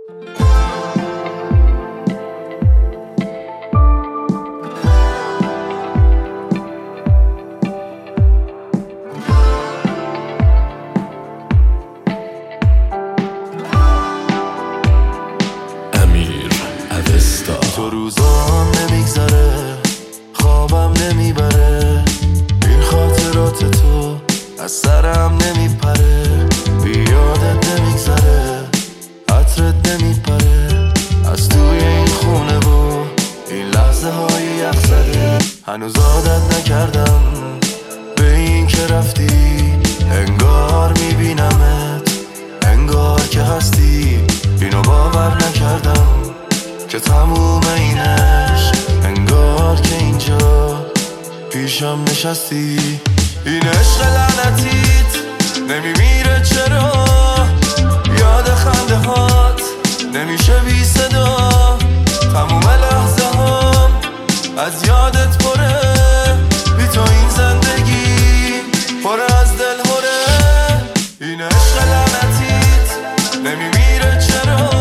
تو روزام نمیگذره، خوابم نمیبره، این خاطرات تو از سرم نمیپره، بیادت نمیگذره، عطرت نمیپره از توی این خونه و این لحظه های یخزده. هنوز عادت نکردم به این که رفتی، انگار میبینمت، انگار که هستی، اینو باور نکردم که تموم این عشق، انگار که اینجا پیشم نشستی. این عشق لعنتیت نمیمیره چرا، یاد خنده هات نمیشه بی صدا، تموم لحظه هم از یادت پره، بی تو این زندگی پر از دل هره. این عشق لعنتیت نمیمیره چرا،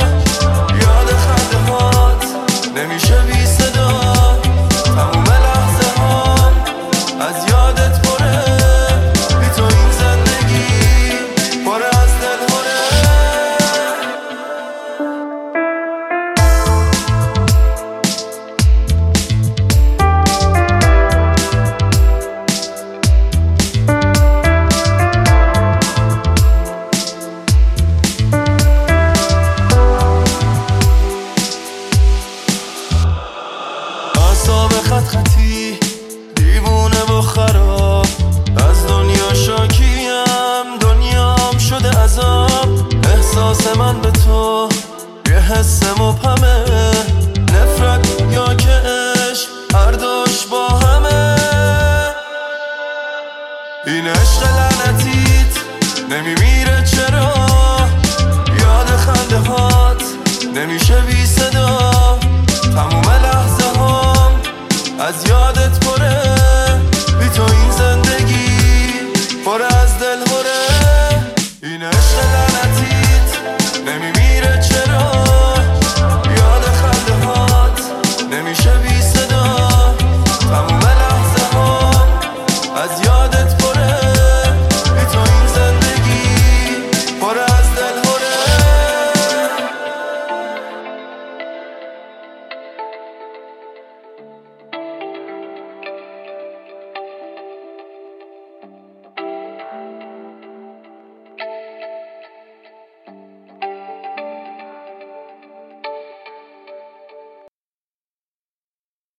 نمیشه بی صدا، تموم لحظه هم از یادت پره، بی تو این زندگی پر از دل هره. خط خطی دیوونه و خراب، از دنیا شاکیم، دنیام شده عذاب. احساس من به تو یه حس مبهمه، نفرت یا که عشق هر دوش با همه. این عشق لعنتیت نمیمیره چرا، یاد خنده هات نمیشه بی صدا، تموم لحظه هم از یادت پره، بی تو این زندگی پر از دل هره. این عشق لعنتیت نمیمیره چرا، یاد خنده هات نمیشه بی